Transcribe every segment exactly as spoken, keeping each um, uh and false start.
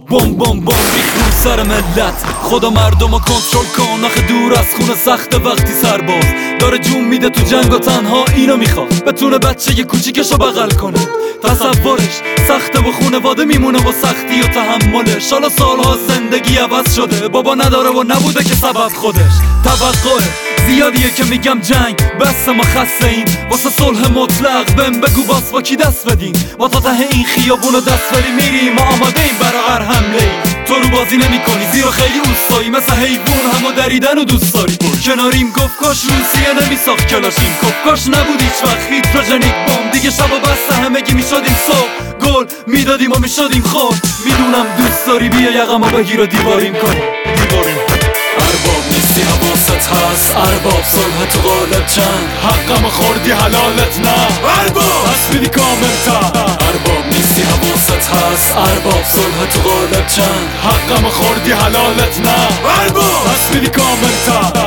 بم بم بم ریخ رو سر ملت. خدا مردمو کنترل کن، آخه دور از خونه سخت وقتی سرباز داره جون میده تو جنگ و تنها اینو میخواد بتونه بچه ی کوچیکشو بغل کنه. تصورش سخته و خونواده میمونه و سختی و تحملش. حالا سالها زندگی عوض شده، بابا نداره و نبوده که سبب خودش. توقع زیادیه که میگم جنگ بس، ما خسته این واسه صلح مطلق. بهم بگو باس با کی دست بدین؟ ما تا ته این خیابونو دست بری میریم، ما آماده این برا هر حمله ای. تو رو بازی نمی کنی زیرا خیلی اوستایی، مثل حیوون همو دریدن و دوست داری. کناریم گفت کاش روسیه نمیساخت کلاشیم کف، کاش نبود هیچ وقت هیدروژنیک بمب. دیگه شبا بسته همگی میشدیم صبح، گل میدادیم و میشدیم خود. میدونم دوست داری بیا یقمو بگیر و دیواریم کنیم دیواریم. ارباب نیستی حواست هست، ارباب صلح تو غالب چند. حقم خوردی حلالت نه ارباب، پس میدی کامل تا. ارباب نیستی حواست هست، ارباب صلح تو غالب چند. حقم خوردی حلالت نه ارباب، پس میدی کامل تا.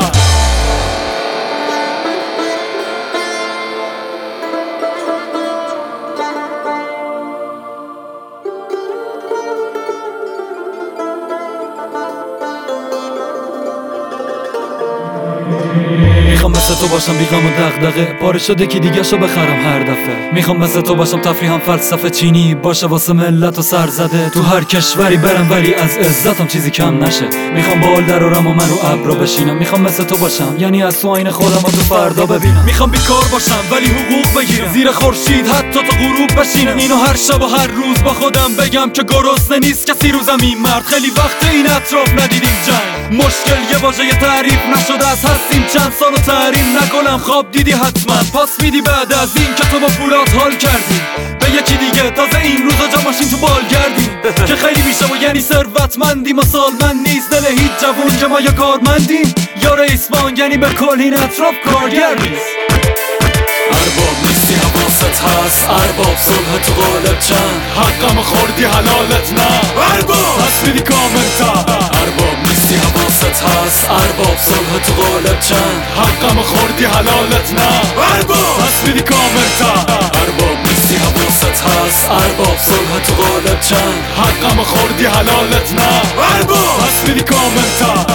میخوام مثل تو باشم بیغم و دغدغه، پاره شده که دیگه شو بخرم هر دفعه. میخوام مثل تو باشم تفریحم فلسفه چینی باشه واسه ملت و سر زده. تو هر کشوری برم ولی از عزتم چیزی کم نشه. میخوام بال درارم و من رو ابرو بشینم. میخوام مثل تو باشم یعنی از تو آینه خودم و تو فردا ببینم. میخوام بیکار باشم ولی حقوق بگیرم، زیر خورشید حتی تا غروب بشینم. اینو هر شب و هر روز با خودم بگم که گرسنه نیست کسی رو زمین مرد. خیلی وقت این اطراف ندیدیم جنگ، مشکل یه واژه تعریف نشده از هستیم چند سال و تحریم نکنم. خواب دیدی حتما پاس میدی بعد از این که تو با پولات حال کردی به یکی دیگه. تازه این روزا جا ماشین تو بال گردیم که خیلی میشه و یعنی ثروتمندیم و سالمند نیست دل هیچ جوون که ما یا کارمندیم یا رئیس بانک، یعنی به کل این اطراف کارگر نیست. ارباب نیستی حواست هست، ارباب صلح تو غالب چند. حقم خوردی حلالت نه ارباب، پس میدی کامل تا. ارباب نیستی حواست هست، ارباب صلح تو غالب چند. حقم خوردی حلالت نه ارباب، پس میدی کامل تا. ارباب نیستی حواست هست، ارباب صلح تو غالب چند. حقم خوردی حلالت نه ارباب، پس میدی کامل تا.